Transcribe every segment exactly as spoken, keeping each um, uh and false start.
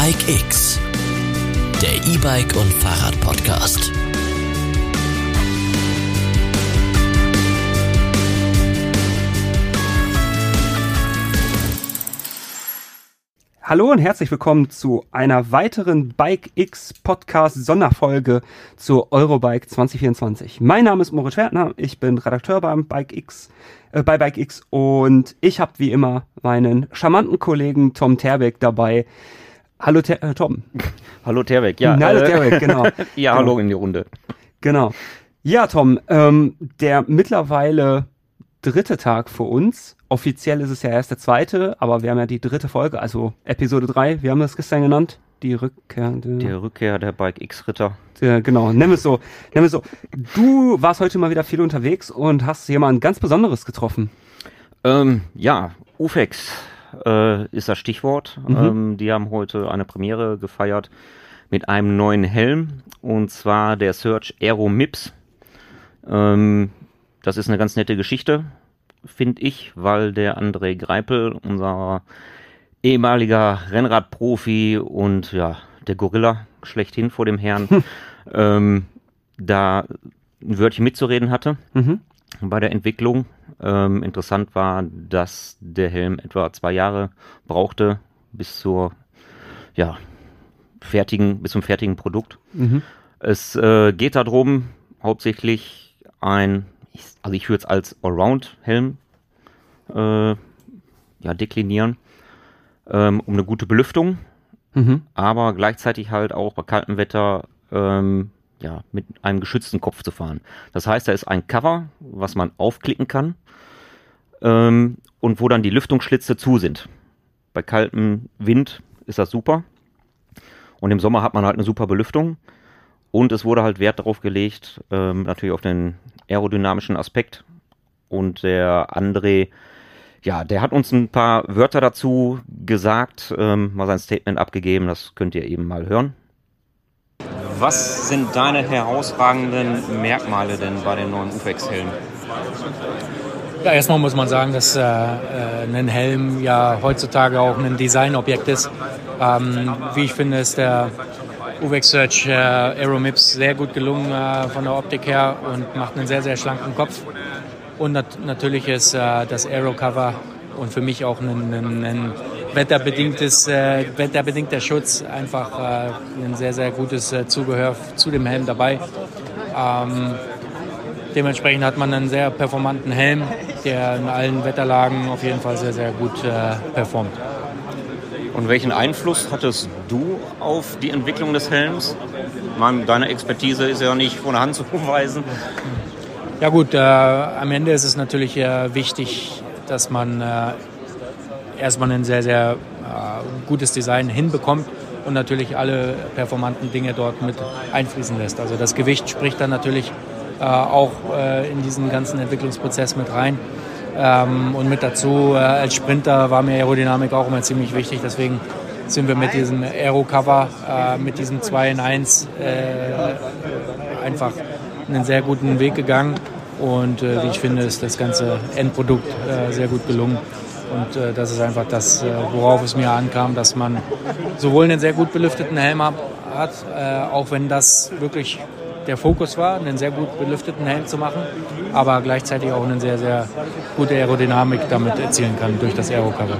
Bike X, der E-Bike und Fahrrad-Podcast. Hallo und herzlich willkommen zu einer weiteren Bike X Podcast Sonderfolge zur Eurobike zwanzig vierundzwanzig. Mein Name ist Moritz Wertner, ich bin Redakteur beim Bike X, äh, bei Bike X und ich habe wie immer meinen charmanten Kollegen Tom Terbeck dabei. Hallo Ter- äh, Tom. Hallo Terbeck, ja. Hallo äh, Terbeck, genau. ja, genau. Hallo in die Runde. Genau. Ja, Tom, ähm, der mittlerweile dritte Tag für uns. Offiziell ist es ja erst der zweite, aber wir haben ja die dritte Folge, also Episode drei, wir haben das gestern genannt, die Rückkehr. Der, die Rückkehr der Bike X-Ritter. Der, genau, nennen wir es so. Nennen wir es so. Du warst heute mal wieder viel unterwegs und hast jemanden ganz Besonderes getroffen. Ähm, ja, U F E X äh, ist das Stichwort. Mhm. Ähm, die haben heute eine Premiere gefeiert mit einem neuen Helm, und zwar der Surge Aero Mips. Ähm, das ist eine ganz nette Geschichte, finde ich, weil der André Greipel, unser ehemaliger Rennradprofi und ja, der Gorilla schlechthin vor dem Herrn, ähm, da ein Wörtchen mitzureden hatte Mhm. bei der Entwicklung. Ähm, interessant war, dass der Helm etwa zwei Jahre brauchte bis zur, ja, fertigen, bis zum fertigen Produkt. Mhm. Es äh, geht darum, hauptsächlich ein, also ich würde es als Allround-Helm äh, ja, deklinieren, ähm, um eine gute Belüftung, Mhm. aber gleichzeitig halt auch bei kaltem Wetter ähm, ja, mit einem geschützten Kopf zu fahren. Das heißt, da ist ein Cover, was man aufklicken kann ähm, und wo dann die Lüftungsschlitze zu sind. Bei kaltem Wind ist das super und im Sommer hat man halt eine super Belüftung. Und es wurde halt Wert darauf gelegt, ähm, natürlich auf den aerodynamischen Aspekt. Und der André, ja, der hat uns ein paar Wörter dazu gesagt, ähm, mal sein Statement abgegeben, das könnt ihr eben mal hören. Was sind deine herausragenden Merkmale denn bei den neuen U F E X-Helmen? Ja, erstmal muss man sagen, dass äh, äh, ein Helm ja heutzutage auch ein Designobjekt ist. Ähm, wie ich finde, ist der U F E X Surge äh, Aero Mips sehr gut gelungen äh, von der Optik her und macht einen sehr, sehr schlanken Kopf. Und nat- natürlich ist äh, das Aero Cover und für mich auch ein, ein, ein wetterbedingtes, äh, wetterbedingter Schutz einfach äh, ein sehr, sehr gutes äh, Zubehör zu dem Helm dabei. Ähm, dementsprechend hat man einen sehr performanten Helm, der in allen Wetterlagen auf jeden Fall sehr, sehr gut äh, performt. Und welchen Einfluss hattest du auf die Entwicklung des Helms? Ich meine, deine Expertise ist ja nicht von der Hand zu weisen. Ja gut, äh, am Ende ist es natürlich äh, wichtig, dass man äh, erstmal ein sehr, sehr äh, gutes Design hinbekommt und natürlich alle performanten Dinge dort mit einfließen lässt. Also das Gewicht spricht dann natürlich äh, auch äh, in diesen ganzen Entwicklungsprozess mit rein. Ähm, und mit dazu, äh, als Sprinter war mir Aerodynamik auch immer ziemlich wichtig. Deswegen sind wir mit diesem Aero-Cover, äh, mit diesem zwei in eins äh, einfach einen sehr guten Weg gegangen. Und äh, wie ich finde, ist das ganze Endprodukt äh, sehr gut gelungen. Und äh, das ist einfach das, äh, worauf es mir ankam, dass man sowohl einen sehr gut belüfteten Helm hat, äh, auch wenn das wirklich der Fokus war, einen sehr gut belüfteten Helm zu machen, aber gleichzeitig auch eine sehr, sehr gute Aerodynamik damit erzielen kann durch das Aero-Cover.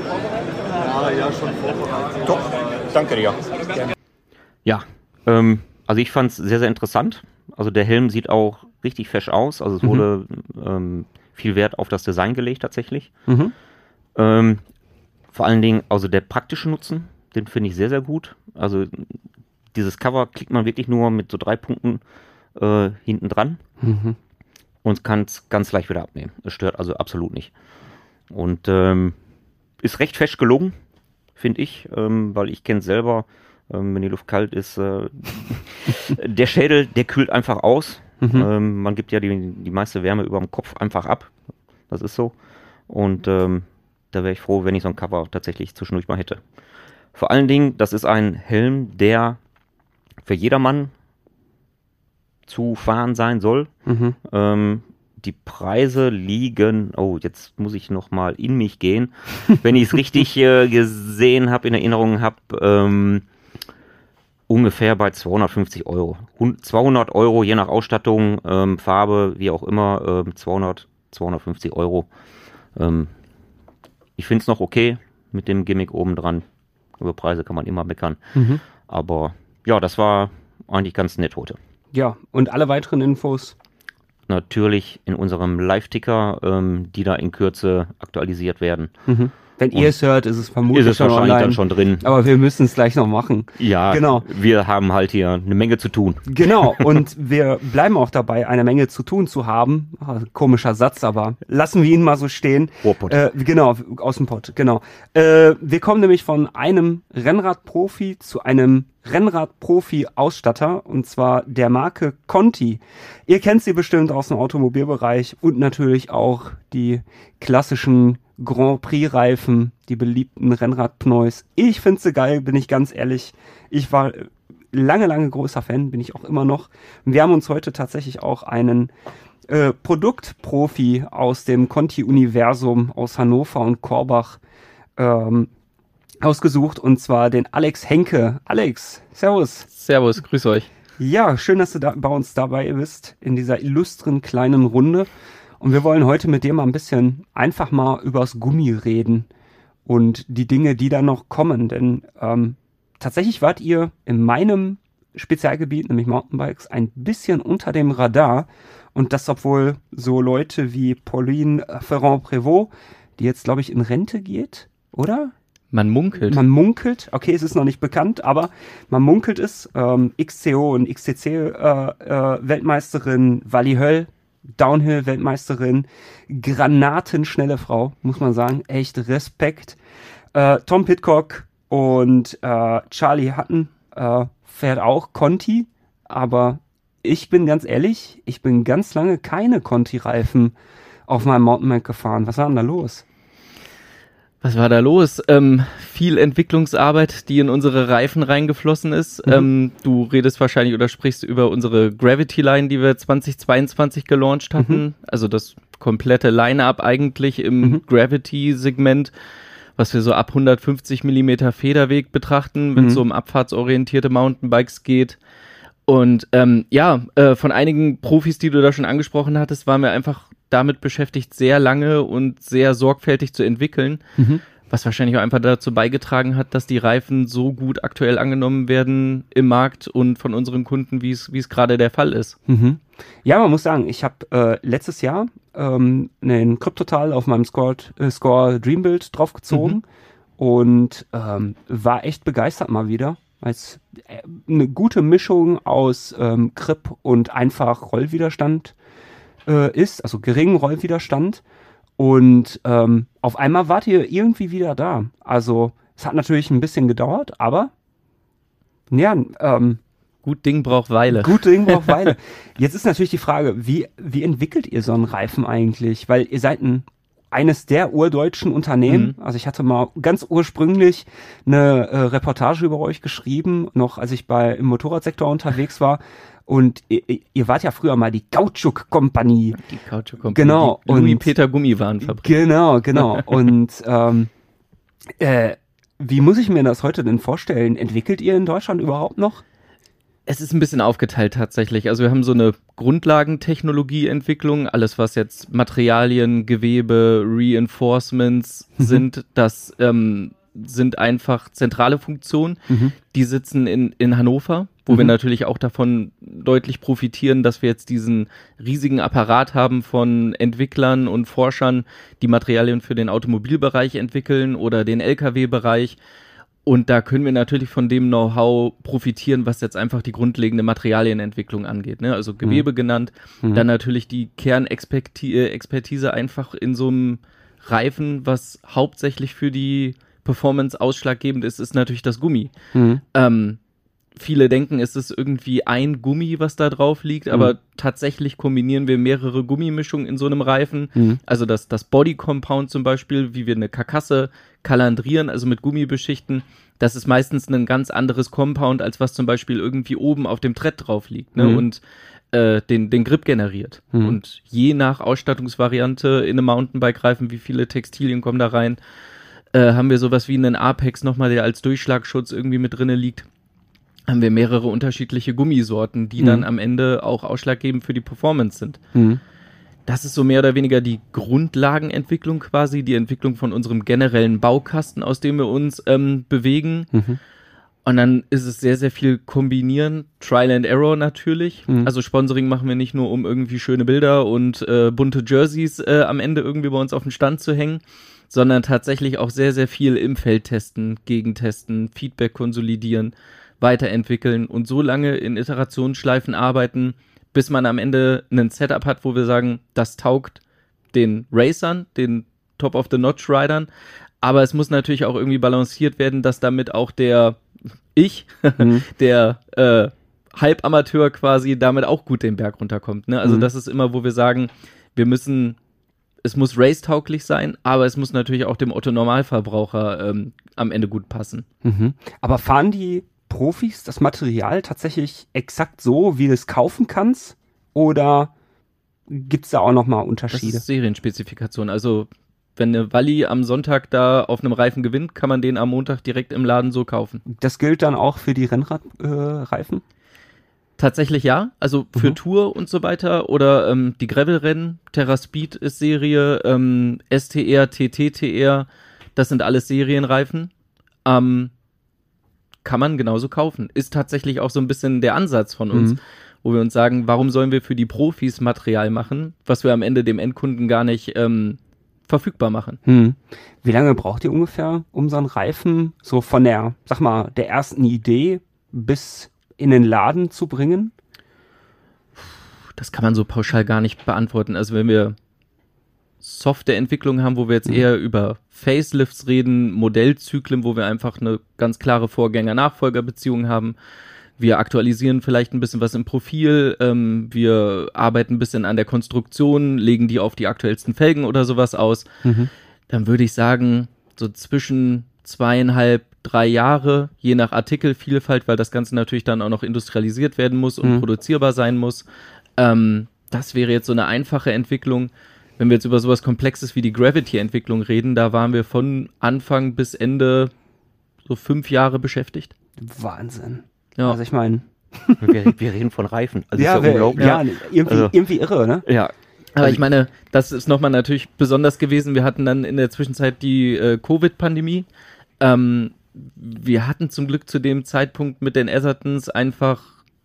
Top, danke dir. Ja, ähm, also ich fand es sehr, sehr interessant. Also der Helm sieht auch richtig fesch aus, also es Mhm. wurde ähm, viel Wert auf das Design gelegt tatsächlich. Mhm. Ähm, vor allen Dingen, also der praktische Nutzen, den finde ich sehr, sehr gut. Also dieses Cover klickt man wirklich nur mit so drei Punkten äh, hinten dran Mhm. und kann es ganz leicht wieder abnehmen. Es stört also absolut nicht. Und ähm, ist recht fesch gelungen, finde ich, ähm, weil ich kenne es selber, ähm, wenn die Luft kalt ist, äh, der Schädel, der kühlt einfach aus. Mhm. Ähm, man gibt ja die, die meiste Wärme über dem Kopf einfach ab. Das ist so. Und ähm, da wäre ich froh, wenn ich so ein Cover tatsächlich zwischendurch mal hätte. Vor allen Dingen, das ist ein Helm, der für jedermann zu fahren sein soll. Mhm. Ähm, die Preise liegen, oh, jetzt muss ich nochmal in mich gehen, wenn ich es richtig äh, gesehen habe, in Erinnerung habe, ähm, ungefähr bei zweihundertfünfzig Euro. zweihundert Euro, je nach Ausstattung, ähm, Farbe, wie auch immer, ähm, zweihundert, zweihundertfünfzig Euro. Ähm, ich finde es noch okay mit dem Gimmick oben dran. Über Preise kann man immer meckern. Mhm. Aber ja, das war eigentlich ganz nett heute. Ja, und alle weiteren Infos? Natürlich in unserem Live-Ticker, ähm, die da in Kürze aktualisiert werden. Mhm. Wenn ihr es hört, ist es vermutlich ist es schon wahrscheinlich online. dann schon drin. Aber wir müssen es gleich noch machen. Ja, genau. Wir haben halt hier eine Menge zu tun. Genau, und wir bleiben auch dabei, eine Menge zu tun zu haben. Ah, komischer Satz, aber lassen wir ihn mal so stehen. Ruhrpott. Äh, genau, aus dem Pott, genau. Äh, wir kommen nämlich von einem Rennradprofi zu einem Rennradprofi-Ausstatter, und zwar der Marke Conti. Ihr kennt sie bestimmt aus dem Automobilbereich und natürlich auch die klassischen Grand Prix-Reifen, die beliebten Rennradpneus. Ich finde sie geil, bin ich ganz ehrlich. Ich war lange, lange großer Fan, bin ich auch immer noch. Wir haben uns heute tatsächlich auch einen äh, Produktprofi aus dem Conti-Universum aus Hannover und Korbach ähm, ausgesucht, und zwar den Alex Henke. Alex, servus. Servus, grüß euch. Ja, schön, dass du da bei uns dabei bist in dieser illustren kleinen Runde. Und wir wollen heute mit dir mal ein bisschen einfach mal übers Gummi reden und die Dinge, die da noch kommen. Denn ähm, tatsächlich wart ihr in meinem Spezialgebiet, nämlich Mountainbikes, ein bisschen unter dem Radar. Und das, obwohl so Leute wie Pauline Ferrand-Prévot, die jetzt, glaube ich, in Rente geht, oder? Man munkelt. Man munkelt, okay, es ist noch nicht bekannt, aber man munkelt es. Ähm, X C O und X C C-Weltmeisterin äh, äh, Wally Höll, Downhill-Weltmeisterin, granatenschnelle Frau, muss man sagen, echt Respekt. Äh, Tom Pidcock und äh, Charlie Hutton äh, fährt auch Conti, aber ich bin ganz ehrlich, ich bin ganz lange keine Conti-Reifen auf meinem Mountainbike gefahren. Was war denn da los? Was war da los? Ähm, viel Entwicklungsarbeit, die in unsere Reifen reingeflossen ist. Mhm. Ähm, du redest wahrscheinlich oder sprichst über unsere Gravity-Line, die wir zweitausendzweiundzwanzig gelauncht hatten. Mhm. Also das komplette Line-Up eigentlich im mhm. Gravity-Segment, was wir so ab hundertfünfzig Millimeter Federweg betrachten, wenn es mhm. so um abfahrtsorientierte Mountainbikes geht. Und ähm, ja, äh, von einigen Profis, die du da schon angesprochen hattest, waren wir einfach damit beschäftigt, sehr lange und sehr sorgfältig zu entwickeln, mhm. was wahrscheinlich auch einfach dazu beigetragen hat, dass die Reifen so gut aktuell angenommen werden im Markt und von unseren Kunden, wie es wie es gerade der Fall ist. Mhm. Ja, man muss sagen, ich habe äh, letztes Jahr ähm, einen Kryptotal auf meinem Score, äh, Score Dreambuild draufgezogen mhm. und ähm, war echt begeistert mal wieder. Als eine gute Mischung aus ähm, Grip und einfach Rollwiderstand äh, ist, also geringen Rollwiderstand. Und ähm, auf einmal wart ihr irgendwie wieder da. Also es hat natürlich ein bisschen gedauert, aber ja, ähm, gut Ding braucht Weile. Gut Ding braucht Weile. Jetzt ist natürlich die Frage, wie, wie entwickelt ihr so einen Reifen eigentlich? Weil ihr seid ein eines der urdeutschen Unternehmen. Mhm. Also ich hatte mal ganz ursprünglich eine äh, Reportage über euch geschrieben, noch als ich bei im Motorradsektor unterwegs war. Und ihr, ihr wart ja früher mal die Kautschuk-Kompanie. Die Kautschuk-Kompanie. Genau. Die Louis-Peter Gummiwarenfabrik. Genau, genau. Und ähm, äh, wie muss ich mir das heute denn vorstellen? Entwickelt ihr in Deutschland überhaupt noch? Es ist ein bisschen aufgeteilt tatsächlich. Also wir haben so eine Grundlagentechnologieentwicklung, alles was jetzt Materialien, Gewebe, Reinforcements mhm. sind, das ähm, sind einfach zentrale Funktionen. Mhm. Die sitzen in, in Hannover, wo mhm. wir natürlich auch davon deutlich profitieren, dass wir jetzt diesen riesigen Apparat haben von Entwicklern und Forschern, die Materialien für den Automobilbereich entwickeln oder den L K W-Bereich. Und da können wir natürlich von dem Know-how profitieren, was jetzt einfach die grundlegende Materialienentwicklung angeht, ne? Also Gewebe mhm. genannt, mhm. dann natürlich die Kernexpertise einfach in so einem Reifen, was hauptsächlich für die Performance ausschlaggebend ist, ist natürlich das Gummi. Mhm. Ähm, viele denken, es ist irgendwie ein Gummi, was da drauf liegt, aber mhm. tatsächlich kombinieren wir mehrere Gummimischungen in so einem Reifen. Mhm. Also das, das Body Compound zum Beispiel, wie wir eine Karkasse kalandrieren, also mit Gummi beschichten, das ist meistens ein ganz anderes Compound, als was zum Beispiel irgendwie oben auf dem Tread drauf liegt, ne? Mhm. Und äh, den, den Grip generiert. Mhm. Und je nach Ausstattungsvariante in einem Mountainbike-Reifen, wie viele Textilien kommen da rein, äh, haben wir sowas wie einen Apex nochmal, der als Durchschlagschutz irgendwie mit drinne liegt, haben wir mehrere unterschiedliche Gummisorten, die mhm. dann am Ende auch ausschlaggebend für die Performance sind. Mhm. Das ist so mehr oder weniger die Grundlagenentwicklung quasi, die Entwicklung von unserem generellen Baukasten, aus dem wir uns ähm, bewegen. Mhm. Und dann ist es sehr, sehr viel kombinieren, Trial and Error natürlich. Mhm. Also Sponsoring machen wir nicht nur, um irgendwie schöne Bilder und äh, bunte Jerseys äh, am Ende irgendwie bei uns auf den Stand zu hängen, sondern tatsächlich auch sehr, sehr viel im Feld testen, gegentesten, Feedback konsolidieren, weiterentwickeln und so lange in Iterationsschleifen arbeiten, bis man am Ende ein Setup hat, wo wir sagen, das taugt den Racern, den Top-of-the-Notch-Ridern, aber es muss natürlich auch irgendwie balanciert werden, dass damit auch der ich, mhm. der äh, Halbamateur quasi damit auch gut den Berg runterkommt. Ne? Also mhm. das ist immer, wo wir sagen, wir müssen, es muss racetauglich sein, aber es muss natürlich auch dem Otto-Normalverbraucher ähm, am Ende gut passen. Mhm. Aber fahren die Profis das Material tatsächlich exakt so, wie du es kaufen kannst? Oder gibt es da auch nochmal Unterschiede? Das ist Serienspezifikation. Also wenn eine Walli am Sonntag da auf einem Reifen gewinnt, kann man den am Montag direkt im Laden so kaufen. Das gilt dann auch für die Rennradreifen? Äh, Tatsächlich ja, also für mhm. Tour und so weiter oder ähm, die Gravel-Rennen, Terra Speed ist Serie, ähm, S T R, T T T R, das sind alles Serienreifen. Ähm, kann man genauso kaufen. Ist tatsächlich auch so ein bisschen der Ansatz von uns, mhm. wo wir uns sagen, warum sollen wir für die Profis Material machen, was wir am Ende dem Endkunden gar nicht ähm, verfügbar machen. Hm. Wie lange braucht ihr ungefähr, um so einen Reifen so von der, sag mal, der ersten Idee bis in den Laden zu bringen? Das kann man so pauschal gar nicht beantworten. Also wenn wir Softwareentwicklung haben, wo wir jetzt hm. eher über Facelifts reden, Modellzyklen, wo wir einfach eine ganz klare Vorgänger-Nachfolger-Beziehung haben. Wir aktualisieren vielleicht ein bisschen was im Profil, ähm, wir arbeiten ein bisschen an der Konstruktion, legen die auf die aktuellsten Felgen oder sowas aus. Mhm. Dann würde ich sagen, so zwischen zweieinhalb, drei Jahre, je nach Artikelvielfalt, weil das Ganze natürlich dann auch noch industrialisiert werden muss und mhm. produzierbar sein muss. Ähm, das wäre jetzt so eine einfache Entwicklung. Wenn wir jetzt über sowas Komplexes wie die Gravity-Entwicklung reden, da waren wir von Anfang bis Ende so fünf Jahre beschäftigt. Wahnsinn. Ja. Also ich meine, wir, wir reden von Reifen. Also ja, ist ja unglaublich. Ja, irgendwie, also, irgendwie irre, ne? Ja. Aber ich meine, das ist nochmal natürlich besonders gewesen. Wir hatten dann in der Zwischenzeit die äh, Covid-Pandemie. Ähm, wir hatten zum Glück zu dem Zeitpunkt mit den Athertons einfach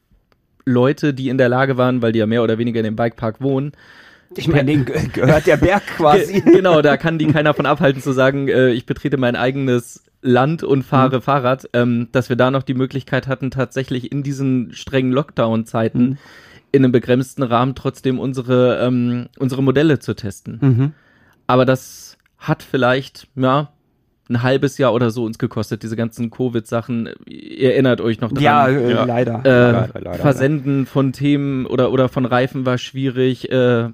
Leute, die in der Lage waren, weil die ja mehr oder weniger in dem Bikepark wohnen. Ich meine, denen gehört der Berg quasi. Genau, da kann die keiner von abhalten zu sagen, äh, ich betrete mein eigenes Land und fahre mhm. Fahrrad, ähm, dass wir da noch die Möglichkeit hatten, tatsächlich in diesen strengen Lockdown-Zeiten mhm. in einem begrenzten Rahmen trotzdem unsere, ähm, unsere Modelle zu testen. Mhm. Aber das hat vielleicht, ja, ein halbes Jahr oder so uns gekostet, diese ganzen Covid-Sachen. Ihr erinnert euch noch dran. Ja, äh, ja. leider. Äh, leider, leider. Versenden von Themen oder, oder von Reifen war schwierig. Äh,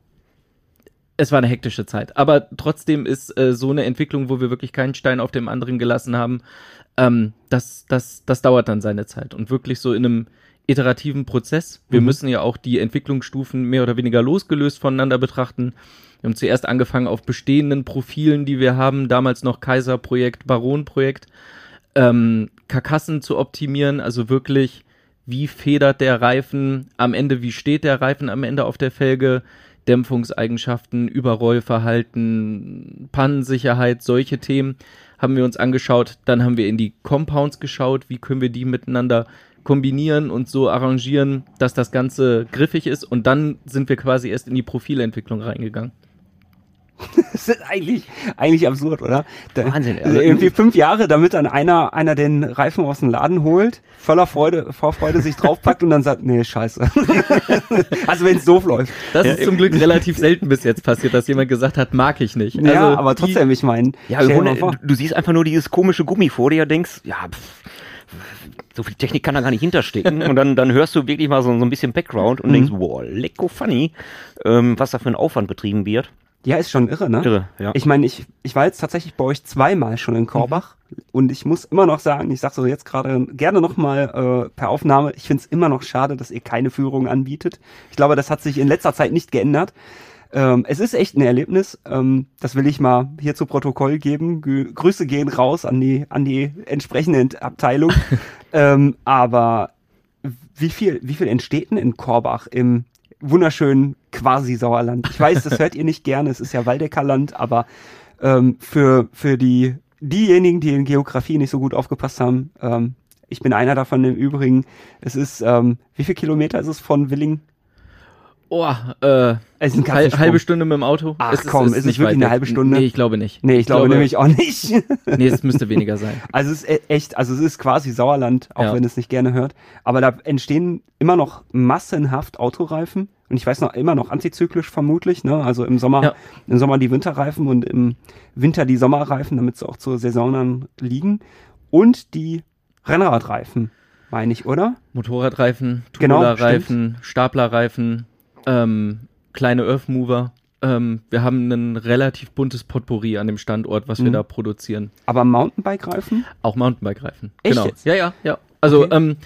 Es war eine hektische Zeit, aber trotzdem ist äh, so eine Entwicklung, wo wir wirklich keinen Stein auf dem anderen gelassen haben, ähm, das, das, das dauert dann seine Zeit und wirklich so in einem iterativen Prozess. Wir mhm. müssen ja auch die Entwicklungsstufen mehr oder weniger losgelöst voneinander betrachten. Wir haben zuerst angefangen auf bestehenden Profilen, die wir haben, damals noch Kaiser-Projekt, Baron-Projekt, ähm, Karkassen zu optimieren, also wirklich, wie federt der Reifen am Ende, wie steht der Reifen am Ende auf der Felge, Dämpfungseigenschaften, Überrollverhalten, Pannensicherheit, solche Themen haben wir uns angeschaut. Dann haben wir in die Compounds geschaut, wie können wir die miteinander kombinieren und so arrangieren, dass das Ganze griffig ist. Und dann sind wir quasi erst in die Profilentwicklung reingegangen. Das ist eigentlich, eigentlich absurd, oder? Da, Wahnsinn. Also irgendwie fünf Jahre, damit dann einer, einer den Reifen aus dem Laden holt, voller Freude, vor Freude sich draufpackt und dann sagt, nee, scheiße. Also wenn es doof läuft. Das ist zum Glück relativ selten bis jetzt passiert, dass jemand gesagt hat, mag ich nicht. Ja, also aber trotzdem, ich meine, ja, du, du siehst einfach nur dieses komische Gummi vor dir, denkst, ja, pff, so viel Technik kann da gar nicht hinterstecken. Und dann, dann hörst du wirklich mal so, so ein bisschen Background und mhm. denkst, wow, lecko funny, ähm, was da für ein Aufwand betrieben wird. Ja, ist schon irre, ne? Irre, ja. Ich meine, ich, ich war jetzt tatsächlich bei euch zweimal schon in Korbach mhm. und ich muss immer noch sagen, ich sag so jetzt gerade gerne nochmal äh, per Aufnahme, ich finde es immer noch schade, dass ihr keine Führung anbietet. Ich glaube, das hat sich in letzter Zeit nicht geändert. Ähm, es ist echt ein Erlebnis, ähm, das will ich mal hier zu Protokoll geben. G- Grüße gehen raus an die, an die entsprechende Abteilung. ähm, aber wie viel, wie viel entsteht denn in Korbach im wunderschönen Quasi-Sauerland? Ich weiß, das hört ihr nicht gerne, es ist ja Waldeckerland, aber ähm, für, für die, diejenigen, die in Geografie nicht so gut aufgepasst haben, ähm, ich bin einer davon im Übrigen, es ist, ähm, wie viel Kilometer ist es von Willingen? Oh, äh, es ist ein halb, halbe Stunde mit dem Auto. Ach es ist, komm, es ist es nicht wirklich weit eine halbe Stunde? Nee, ich glaube nicht. Nee, ich, ich glaube, glaube nämlich auch nicht. Nee, es müsste weniger sein. Also es ist echt, also es ist quasi Sauerland, auch ja. wenn es nicht gerne hört. Aber da entstehen immer noch massenhaft Autoreifen. Und ich weiß noch, immer noch antizyklisch vermutlich, ne? Also im Sommer, ja. im Sommer die Winterreifen und im Winter die Sommerreifen, damit sie auch zur Saison dann liegen. Und die Rennradreifen, meine ich, oder? Motorradreifen, Tubularreifen, genau, Staplerreifen, ähm, kleine Earthmover. Ähm, wir haben ein relativ buntes Potpourri an dem Standort, was mhm. wir da produzieren. Aber Mountainbike-Reifen? Auch Mountainbike-Reifen. Echt Genau. jetzt? Ja, ja, ja. Also, okay. ähm,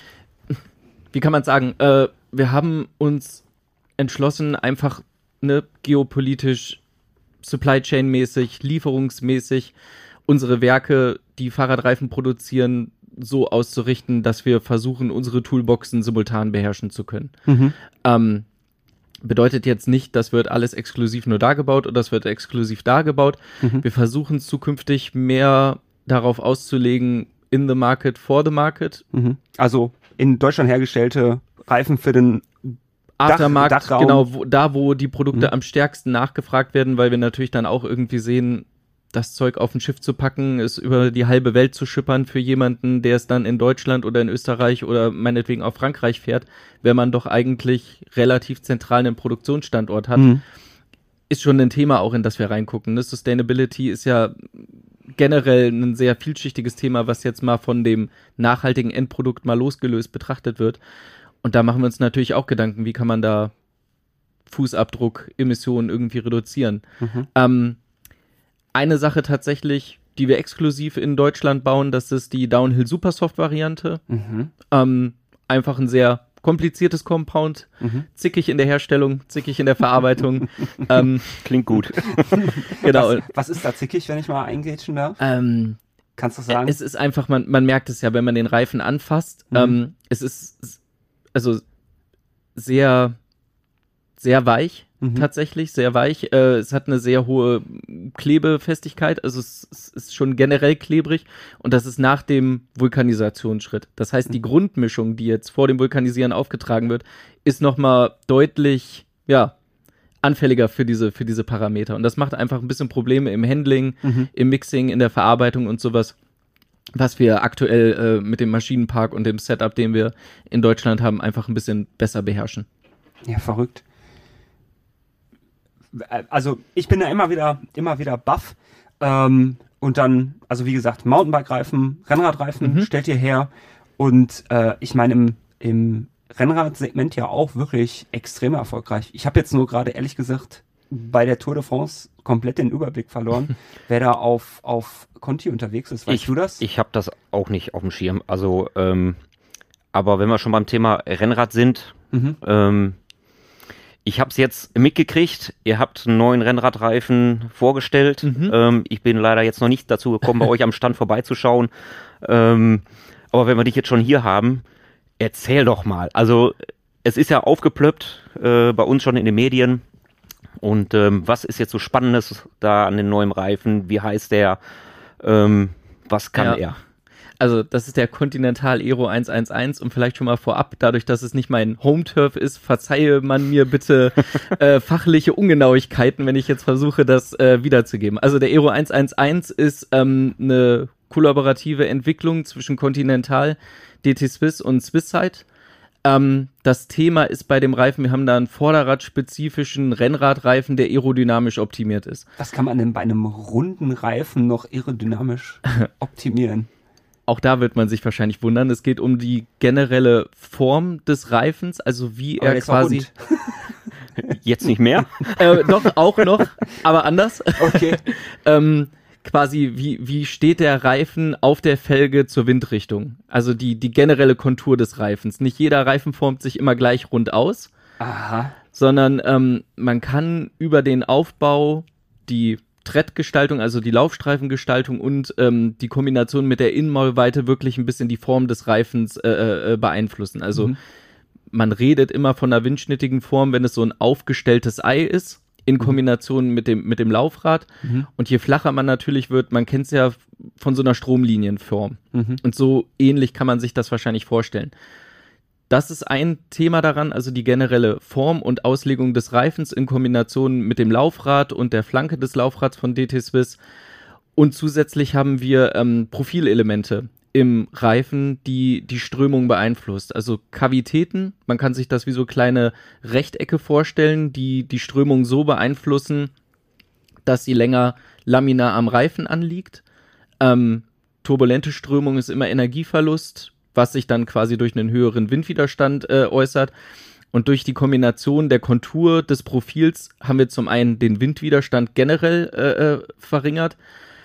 wie kann man sagen, äh, wir haben uns entschlossen, einfach ne, geopolitisch, Supply Chain mäßig, lieferungsmäßig unsere Werke, die Fahrradreifen produzieren, so auszurichten, dass wir versuchen, unsere Toolboxen simultan beherrschen zu können. Mhm. Ähm, bedeutet jetzt nicht, das wird alles exklusiv nur da gebaut oder das wird exklusiv da gebaut. Mhm. Wir versuchen es zukünftig mehr darauf auszulegen, in the market, for the market. Mhm. Also in Deutschland hergestellte Reifen für den Aftermarkt, Dach, Dachraum. Genau, wo, da wo die Produkte mhm. am stärksten nachgefragt werden, weil wir natürlich dann auch irgendwie sehen, das Zeug auf ein Schiff zu packen, es über die halbe Welt zu schippern für jemanden, der es dann in Deutschland oder in Österreich oder meinetwegen auch Frankreich fährt, wenn man doch eigentlich relativ zentral einen Produktionsstandort hat, mhm. ist schon ein Thema auch, in das wir reingucken. Ne? Sustainability ist ja generell ein sehr vielschichtiges Thema, was jetzt mal von dem nachhaltigen Endprodukt mal losgelöst betrachtet wird. Und da machen wir uns natürlich auch Gedanken, wie kann man da Fußabdruck, Emissionen irgendwie reduzieren. Mhm. Ähm, Eine Sache tatsächlich, die wir exklusiv in Deutschland bauen, das ist die Downhill Supersoft-Variante. Mhm. Ähm, einfach ein sehr kompliziertes Compound, mhm. zickig in der Herstellung, zickig in der Verarbeitung. ähm, Klingt gut. Genau. Was, was ist da zickig, wenn ich mal eingrätschen darf? Ähm, Kannst du sagen? Es ist einfach, man, man merkt es ja, wenn man den Reifen anfasst. Mhm. Ähm, es ist also sehr, sehr weich. Mhm. Tatsächlich, sehr weich. Äh, es hat eine sehr hohe Klebefestigkeit, also es, es ist schon generell klebrig und das ist nach dem Vulkanisationsschritt. Das heißt, die mhm. Grundmischung, die jetzt vor dem Vulkanisieren aufgetragen wird, ist nochmal deutlich, ja, anfälliger für diese, für diese Parameter. Und das macht einfach ein bisschen Probleme im Handling, mhm. im Mixing, in der Verarbeitung und sowas, was wir aktuell äh, mit dem Maschinenpark und dem Setup, den wir in Deutschland haben, einfach ein bisschen besser beherrschen. Ja, verrückt. Also ich bin da immer wieder, immer wieder baff. Ähm, und dann, also wie gesagt, Mountainbike-Reifen, Rennradreifen mhm. stellt ihr her. Und äh, ich meine, im, im Rennradsegment ja auch wirklich extrem erfolgreich. Ich habe jetzt nur gerade, ehrlich gesagt, bei der Tour de France komplett den Überblick verloren, wer da auf, auf Conti unterwegs ist. Weißt ich, du das? Ich habe das auch nicht auf dem Schirm. Also, ähm, aber wenn wir schon beim Thema Rennrad sind, mhm. ähm, ich habe es jetzt mitgekriegt, ihr habt einen neuen Rennradreifen vorgestellt. Mhm. Ähm, ich bin leider jetzt noch nicht dazu gekommen, bei euch am Stand vorbeizuschauen. Ähm, aber wenn wir dich jetzt schon hier haben, erzähl doch mal. Also es ist ja aufgeplöppt äh, bei uns schon in den Medien. Und ähm, was ist jetzt so Spannendes da an den neuen Reifen? Wie heißt der? Ähm, was kann ja. er? Also das ist der Continental Aero hundertelf und vielleicht schon mal vorab, dadurch, dass es nicht mein Home-Turf ist, verzeihe man mir bitte äh, fachliche Ungenauigkeiten, wenn ich jetzt versuche, das äh, wiederzugeben. Also der Aero hundertelf ist ähm, eine kollaborative Entwicklung zwischen Continental, D T Swiss und Swisside. Ähm, das Thema ist bei dem Reifen, wir haben da einen vorderradspezifischen Rennradreifen, der aerodynamisch optimiert ist. Was kann man denn bei einem runden Reifen noch aerodynamisch optimieren? auch da wird man sich wahrscheinlich wundern. Es geht um die generelle Form des Reifens, also wie Aber er quasi... Jetzt nicht mehr? äh, doch, auch noch, aber anders. Okay. ähm, quasi, wie, wie steht der Reifen auf der Felge zur Windrichtung? Also die, die generelle Kontur des Reifens. Nicht jeder Reifen formt sich immer gleich rund aus, Aha. sondern ähm, man kann über den Aufbau die Treadgestaltung, also die Laufstreifengestaltung und ähm, die Kombination mit der Innenmaulweite wirklich ein bisschen die Form des Reifens äh, äh, beeinflussen. Also mhm. man redet immer von einer windschnittigen Form, wenn es so ein aufgestelltes Ei ist, in Kombination mit dem, mit dem Laufrad. Mhm. Und je flacher man natürlich wird, man kennt es ja von so einer Stromlinienform. Mhm. Und so ähnlich kann man sich das wahrscheinlich vorstellen. Das ist ein Thema daran, also die generelle Form und Auslegung des Reifens in Kombination mit dem Laufrad und der Flanke des Laufrads von D T Swiss. Und zusätzlich haben wir ähm, Profilelemente im Reifen, die die Strömung beeinflusst. Also Kavitäten, man kann sich das wie so kleine Rechtecke vorstellen, die die Strömung so beeinflussen, dass sie länger laminar am Reifen anliegt. Ähm, turbulente Strömung ist immer Energieverlust, was sich dann quasi durch einen höheren Windwiderstand äh, äußert. Und durch die Kombination der Kontur des Profils haben wir zum einen den Windwiderstand generell äh, äh, verringert.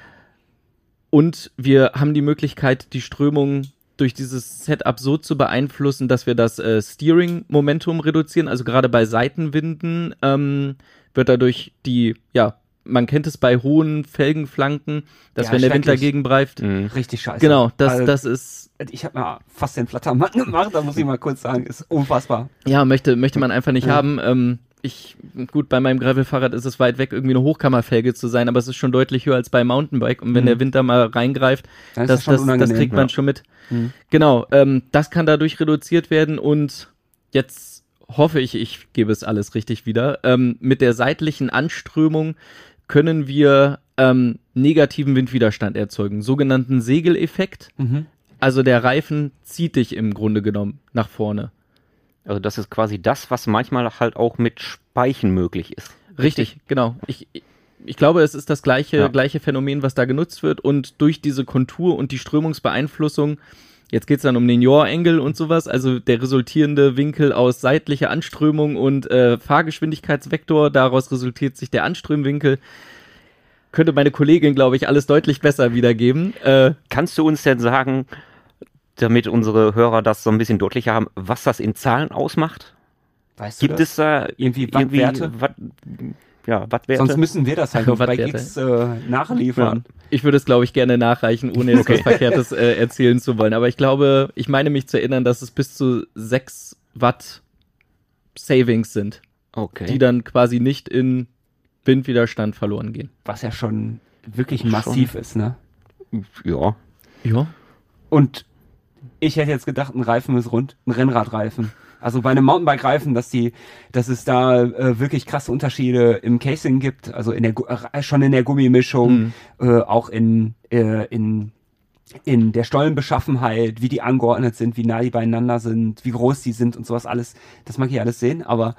Und wir haben die Möglichkeit, die Strömung durch dieses Setup so zu beeinflussen, dass wir das äh, Steering-Momentum reduzieren. Also gerade bei Seitenwinden ähm, wird dadurch die, ja, man kennt es bei hohen Felgenflanken, dass Ja, wenn der Wind schrecklich. dagegen greift. Mhm. Richtig scheiße. Genau, das, Also, das ist, Ich habe mal fast den Flattermann gemacht, da muss ich mal kurz sagen, ist unfassbar. ja, möchte, möchte man einfach nicht Ja. haben. Ähm, ich, gut, bei meinem Gravelfahrrad ist es weit weg, irgendwie eine Hochkammerfelge zu sein, aber es ist schon deutlich höher als bei Mountainbike. Und wenn Mhm. der Wind da mal reingreift, Dann ist das, das schon das, das unangenehm. kriegt man Ja. schon mit. Mhm. Genau, ähm, das kann dadurch reduziert werden und jetzt hoffe ich, ich gebe es alles richtig wieder. Ähm, mit der seitlichen Anströmung können wir ähm, negativen Windwiderstand erzeugen, sogenannten Segeleffekt. Mhm. Also der Reifen zieht dich im Grunde genommen nach vorne. Also das ist quasi das, was manchmal halt auch mit Speichen möglich ist. Richtig, genau. Ich, ich glaube, es ist das gleiche, Ja. gleiche Phänomen, was da genutzt wird und durch diese Kontur und die Strömungsbeeinflussung, jetzt geht es dann um den Yaw-Angle und sowas, also der resultierende Winkel aus seitlicher Anströmung und äh, Fahrgeschwindigkeitsvektor, daraus resultiert sich der Anströmwinkel. Könnte meine Kollegin, glaube ich, alles deutlich besser wiedergeben. Äh, Kannst du uns denn sagen, damit unsere Hörer das so ein bisschen deutlicher haben, was das in Zahlen ausmacht? Weißt du Gibt das? es da Irgendwie Wattwerte? Watt, ja, Wattwerte? Sonst müssen wir das halt auf Wattwerte. Bike X äh, nachliefern. Ich würde es, glaube ich, gerne nachreichen, ohne jetzt was Verkehrtes äh, erzählen zu wollen. Aber ich glaube, ich meine mich zu erinnern, dass es bis zu sechs Watt Savings sind, Okay. die dann quasi nicht in Windwiderstand verloren gehen. Was ja schon wirklich massiv ist, ne? ja. Ja. Und ich hätte jetzt gedacht, ein Reifen ist rund, ein Rennradreifen. Also bei einem Mountainbike-Reifen, dass die, dass es da äh, wirklich krasse Unterschiede im Casing gibt, also in der Gu- äh, schon in der Gummimischung, Mhm. äh, auch in in, äh, in in der Stollenbeschaffenheit, wie die angeordnet sind, wie nah die beieinander sind, wie groß die sind und sowas alles. Das mag ich alles sehen, aber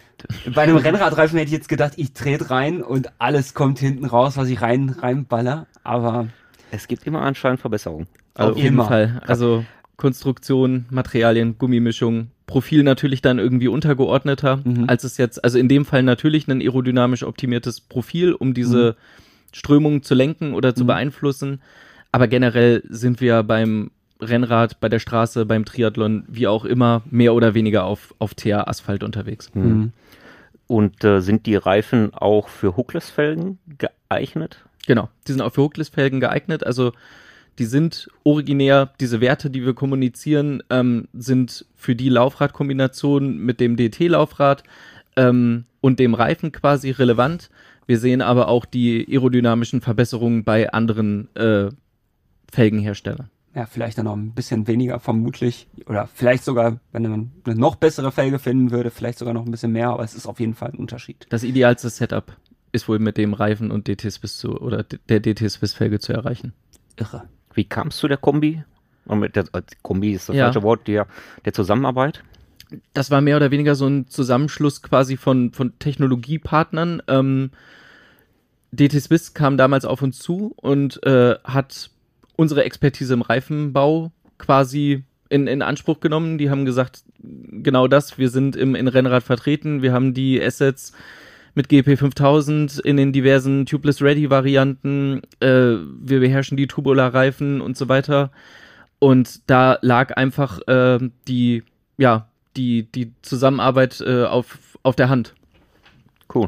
bei einem Rennradreifen hätte ich jetzt gedacht, ich trete rein und alles kommt hinten raus, was ich rein reinballer. Aber Es gibt immer anscheinend Verbesserungen. Auf jeden immer. Fall. Also Konstruktion, Materialien, Gummimischung, Profil natürlich dann irgendwie untergeordneter, Mhm. als es jetzt, also in dem Fall natürlich ein aerodynamisch optimiertes Profil, um diese Strömung zu lenken oder zu Mhm. beeinflussen. Aber generell sind wir beim Rennrad, bei der Straße, beim Triathlon, wie auch immer, mehr oder weniger auf, auf Teer-Asphalt unterwegs. Mhm. Und äh, sind die Reifen auch für Hookless-Felgen geeignet? Genau, die sind auch für Hookless-Felgen geeignet, also die sind originär, diese Werte, die wir kommunizieren, ähm, sind für die Laufradkombination mit dem D T-Laufrad ähm, und dem Reifen quasi relevant. Wir sehen aber auch die aerodynamischen Verbesserungen bei anderen äh, Felgenherstellern. Ja, vielleicht dann noch ein bisschen weniger vermutlich. Oder vielleicht sogar, wenn man eine noch bessere Felge finden würde, vielleicht sogar noch ein bisschen mehr, aber es ist auf jeden Fall ein Unterschied. Das idealste Setup ist wohl mit dem Reifen und D T Swiss zu oder der D T Swiss Felge zu erreichen. Irre. Wie kam es zu der Kombi? Und mit der, äh, Kombi ist das Ja. falsche Wort, der, der Zusammenarbeit? Das war mehr oder weniger so ein Zusammenschluss quasi von, von Technologiepartnern. Ähm, D T Swiss kam damals auf uns zu und äh, hat unsere Expertise im Reifenbau quasi in, in Anspruch genommen. Die haben gesagt, genau das, wir sind im in Rennrad vertreten, wir haben die Assets mit G P fünftausend in den diversen Tubeless-Ready-Varianten, äh, wir beherrschen die Tubular-Reifen und so weiter. Und da lag einfach äh, die, ja, die, die Zusammenarbeit äh, auf, auf der Hand. Cool.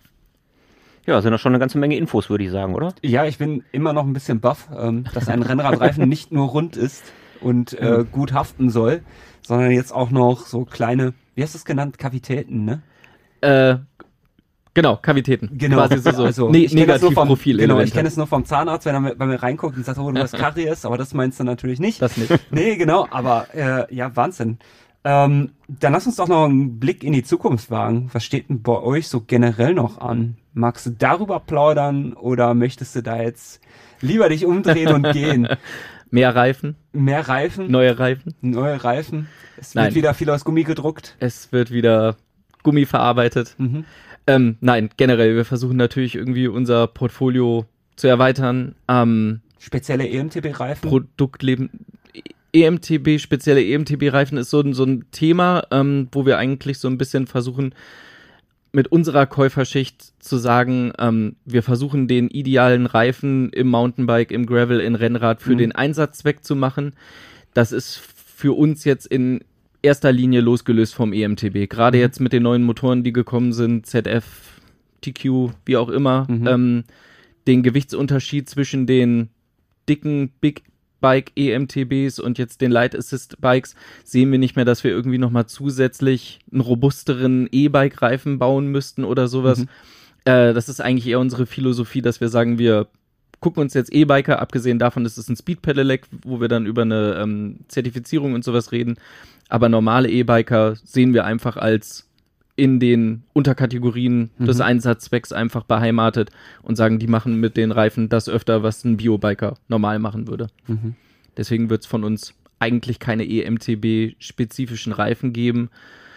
Ja, sind doch schon eine ganze Menge Infos, würde ich sagen, oder? Ja, ich bin immer noch ein bisschen baff, ähm, dass ein Rennradreifen nicht nur rund ist und äh, gut haften soll, sondern jetzt auch noch so kleine, wie hast du es genannt, Kavitäten, ne? Äh, genau, Kavitäten. Genau, Quasi so, so also ne- ich kenne das nur vom, Negativprofil. genau, ich kenne es nur vom Zahnarzt, wenn er bei mir reinguckt und sagt, oh, du hast Karies, aber das meinst du natürlich nicht. Das nicht. Nee, genau, aber äh, ja, Wahnsinn. Ähm, dann lass uns doch noch einen Blick in die Zukunft wagen. Was steht denn bei euch so generell noch an? Magst du darüber plaudern oder möchtest du da jetzt lieber dich umdrehen und gehen? Mehr Reifen, Mehr Reifen, neue Reifen. neue Reifen. Es Nein. wird wieder viel aus Gummi gedruckt. Es wird wieder Gummi verarbeitet. Mhm. Ähm, nein, generell, wir versuchen natürlich irgendwie unser Portfolio zu erweitern. Ähm, Spezielle E M T B-Reifen. Produktleben, E M T B, spezielle E M T B-Reifen ist so, ein- so ein Thema, ähm, wo wir eigentlich so ein bisschen versuchen, mit unserer Käuferschicht zu sagen, ähm, wir versuchen den idealen Reifen im Mountainbike, im Gravel, im Rennrad für Mhm. den Einsatzzweck zu machen. Das ist für uns jetzt in erster Linie losgelöst vom E M T B. Gerade Mhm. jetzt mit den neuen Motoren, die gekommen sind, Z F, T Q, wie auch immer, Mhm. ähm, den Gewichtsunterschied zwischen den dicken Big Bike E M T Bs und jetzt den Light Assist Bikes sehen wir nicht mehr, dass wir irgendwie nochmal zusätzlich einen robusteren E-Bike Reifen bauen müssten oder sowas. Mhm. Äh, das ist eigentlich eher unsere Philosophie, dass wir sagen, wir gucken uns jetzt E-Biker, abgesehen davon ist es ein Speed Pedelec, wo wir dann über eine ähm, Zertifizierung und sowas reden, aber normale E-Biker sehen wir einfach als in den Unterkategorien Mhm. des Einsatzzwecks einfach beheimatet und sagen, die machen mit den Reifen das öfter, was ein Bio-Biker normal machen würde. Mhm. Deswegen wird es von uns eigentlich keine E M T B-spezifischen Reifen geben,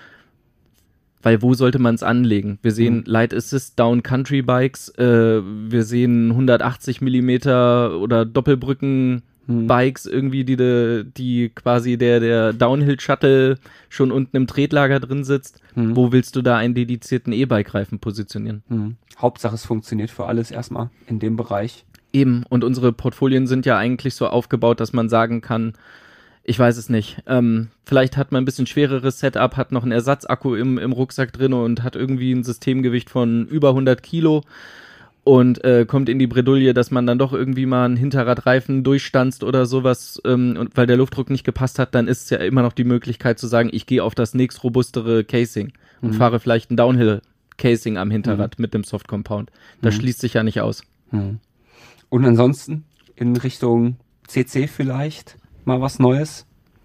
weil wo sollte man es anlegen? Wir sehen Mhm. Light Assist Down Country Bikes, äh, wir sehen hundertachtzig Millimeter oder Doppelbrücken Mhm. Bikes irgendwie, die, de, die quasi der, der Downhill-Shuttle schon unten im Tretlager drin sitzt. Mhm. Wo willst du da einen dedizierten E-Bike-Reifen positionieren? Mhm. Hauptsache es funktioniert für alles erstmal in dem Bereich. Eben, und unsere Portfolien sind ja eigentlich so aufgebaut, dass man sagen kann, ich weiß es nicht, ähm, vielleicht hat man ein bisschen schwereres Setup, hat noch einen Ersatzakku im, im Rucksack drin und hat irgendwie ein Systemgewicht von über hundert Kilo und äh, kommt in die Bredouille, dass man dann doch irgendwie mal einen Hinterradreifen durchstanzt oder sowas, ähm, und weil der Luftdruck nicht gepasst hat, dann ist es ja immer noch die Möglichkeit zu sagen, ich gehe auf das nächst robustere Casing und Mhm. fahre vielleicht ein Downhill-Casing am Hinterrad mit dem Soft Compound. Das Mhm. schließt sich ja nicht aus. Mhm. Und ansonsten in Richtung C C vielleicht mal was Neues?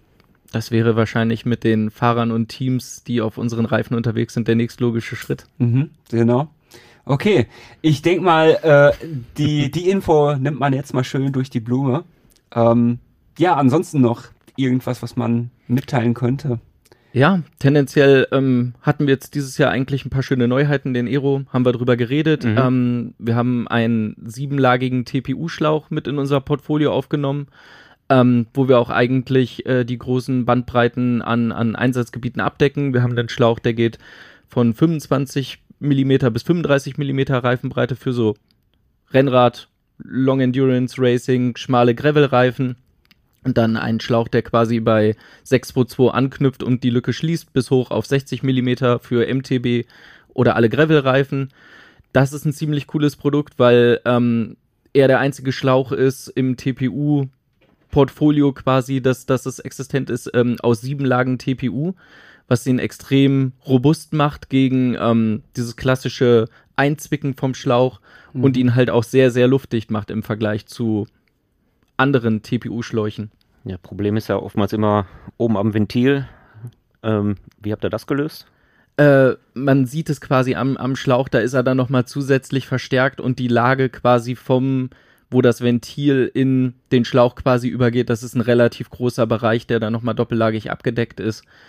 Das wäre wahrscheinlich mit den Fahrern und Teams, die auf unseren Reifen unterwegs sind, der nächstlogische Schritt. Mhm, genau. Okay, ich denke mal, äh, die, die Info nimmt man jetzt mal schön durch die Blume. Ähm, ja, ansonsten noch irgendwas, was man mitteilen könnte. Ja, tendenziell ähm, hatten wir jetzt dieses Jahr eigentlich ein paar schöne Neuheiten. Den Aero haben wir drüber geredet. Mhm. Ähm, wir haben einen siebenlagigen T P U-Schlauch mit in unser Portfolio aufgenommen, ähm, wo wir auch eigentlich äh, die großen Bandbreiten an, an Einsatzgebieten abdecken. Wir haben den Schlauch, der geht von fünfundzwanzig Millimeter bis fünfunddreißig Millimeter Reifenbreite für so Rennrad, Long Endurance Racing, schmale Gravel-Reifen. Und dann einen Schlauch, der quasi bei sechs Komma zwei anknüpft und die Lücke schließt, bis hoch auf sechzig Millimeter für M T B oder alle Gravel-Reifen. Das ist ein ziemlich cooles Produkt, weil ähm, er der einzige Schlauch ist im T P U-Portfolio quasi, dass, dass es existent ist, ähm, aus sieben Lagen T P U, was ihn extrem robust macht gegen ähm, dieses klassische Einzwicken vom Schlauch Mhm. und ihn halt auch sehr, sehr luftdicht macht im Vergleich zu anderen T P U-Schläuchen. Ja, Problem ist ja oftmals immer oben am Ventil. Ähm, wie habt ihr das gelöst? Äh, man sieht es quasi am, am Schlauch, da ist er dann nochmal zusätzlich verstärkt und die Lage quasi vom, wo das Ventil in den Schlauch quasi übergeht, das ist ein relativ großer Bereich, der dann nochmal doppellagig abgedeckt ist.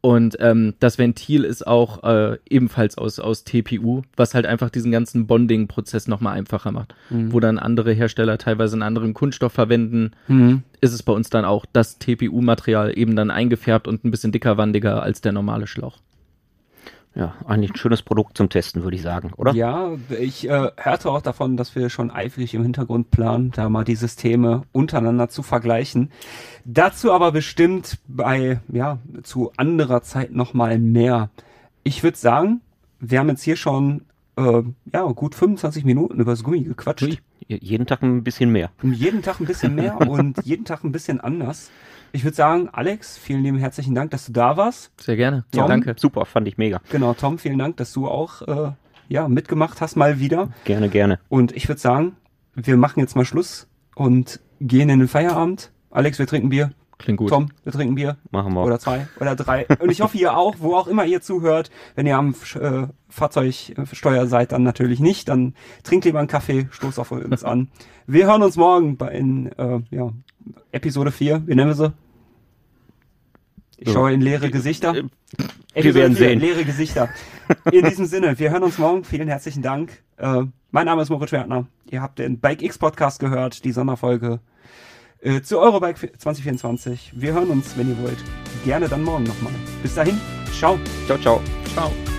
Und ähm, das Ventil ist auch äh, ebenfalls aus, aus T P U, was halt einfach diesen ganzen Bonding-Prozess nochmal einfacher macht. Mhm. Wo dann andere Hersteller teilweise einen anderen Kunststoff verwenden, mhm. ist es bei uns dann auch das T P U-Material eben dann eingefärbt und ein bisschen dickerwandiger als der normale Schlauch. Ja, eigentlich ein schönes Produkt zum Testen, würde ich sagen, oder? Ja, ich äh, hörte auch davon, dass wir schon eifrig im Hintergrund planen, da mal die Systeme untereinander zu vergleichen. Dazu aber bestimmt bei, ja, zu anderer Zeit nochmal mehr. Ich würde sagen, wir haben jetzt hier schon, äh, ja, gut fünfundzwanzig Minuten über das Gummi gequatscht. Ui, jeden Tag ein bisschen mehr. Jeden Tag ein bisschen mehr und jeden Tag ein bisschen anders. Ich würde sagen, Alex, vielen lieben herzlichen Dank, dass du da warst. Sehr gerne. Tom, ja, danke. Super, fand ich mega. Genau, Tom, vielen Dank, dass du auch äh, ja, mitgemacht hast mal wieder. Gerne, gerne. Und ich würde sagen, wir machen jetzt mal Schluss und gehen in den Feierabend. Alex, wir trinken Bier. Klingt gut. Tom, wir trinken Bier. Machen wir. Oder zwei oder drei. Und ich hoffe, ihr auch, wo auch immer ihr zuhört. Wenn ihr am äh, Fahrzeugsteuer seid, dann natürlich nicht. Dann trinkt lieber einen Kaffee, stoßt auf uns an. Wir hören uns morgen bei in äh, ja, Episode vier. Wie nennen wir sie? Ich schaue in leere Gesichter. Wir Episode werden vier, sehen. Leere Gesichter. In diesem Sinne, wir hören uns morgen. Vielen herzlichen Dank. Äh, mein Name ist Moritz Schwertner. Ihr habt den Bike X Podcast gehört, die Sonderfolge äh, zu Eurobike zwanzig vierundzwanzig. Wir hören uns, wenn ihr wollt, gerne dann morgen nochmal. Bis dahin, ciao. Ciao, ciao. Ciao.